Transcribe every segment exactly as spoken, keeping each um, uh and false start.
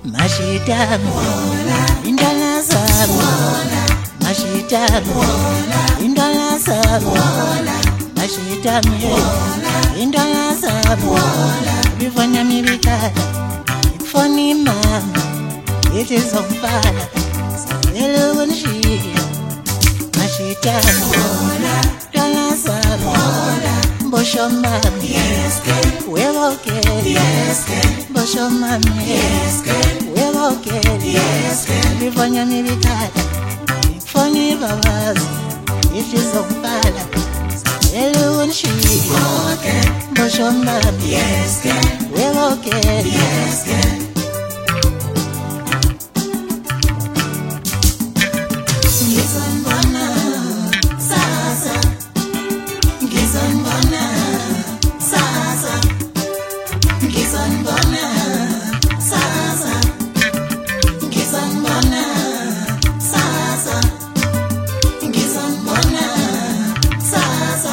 Mashitami indala zami Mashitami indala zami Mashitami indala zami Bifanya mibikala Ikufoni mama It is on fire Hello and she Mashitami indala zami Bosho mami Yes, girl We're okay Yes, girl Bosho mami Yes, girl We're okay Yes, girl Bifanya mibikala Ikufoni babazi It is on fire Hello and she okay Bosho mami Yes, girl We're okay Yes, girl Ngizonibona sasa Ngizonibona sasa Ngizonibona sasa Ngizonibona sasa Ngizonibona sasa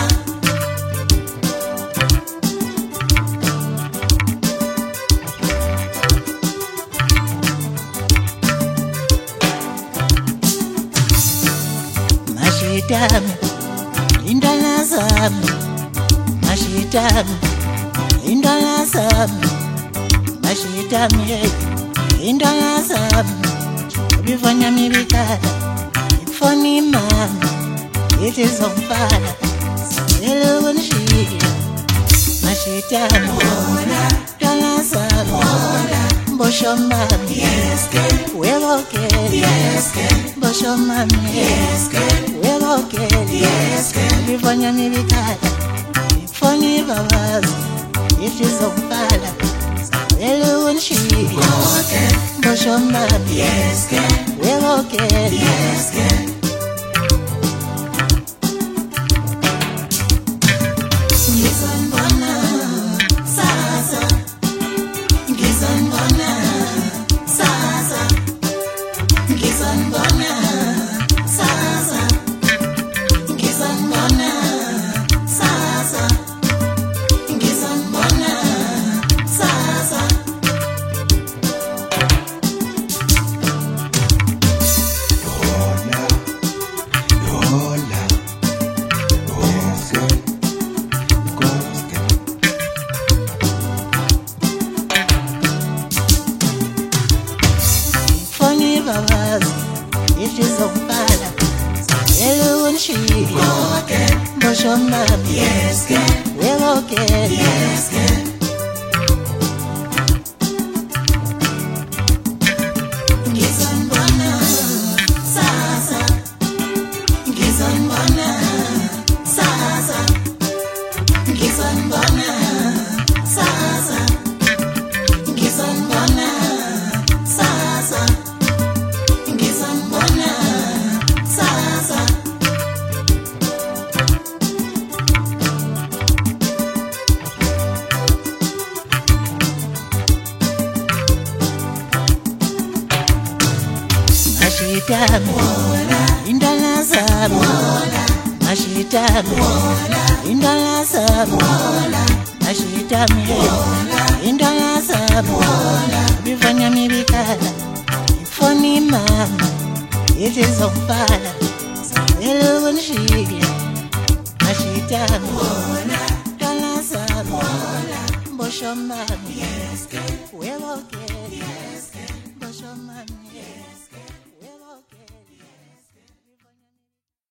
Mashitami indala zami Mashitami indala zami Mashitami indala zami Bifanya mibikala Ikufoni mama It is on fire Hello and she Mashitami indala zami Bosho mami Yes, girl We're okay Yes, girl Bosho mami Yes, girl We're okay Yes, girl Bifanya mibikala Ikufoni babazi It is on fire Hello and she okay Bosho mami Yes, girl We're okay Yes, girl Ngizonibona sasa Ngizonibona sasa Ngizonibona sasa Ngizonibona sasa Ngizonibona sasa It is on fire. Hello and she okay Bosho mami Yes, girl We're okay Yes, girl Ngizonibona sasa Ngizonibona sasa Ngizonibona sasa Ngizonibona sasa Ngizonibona sasa Mashitami indala zami Mashitami indala zami Mashitami indala zami Bifanya mibikala Ikufoni mama It is on fire Hello and she Mashitami indala zami Bosho mami Yes, girl We're okay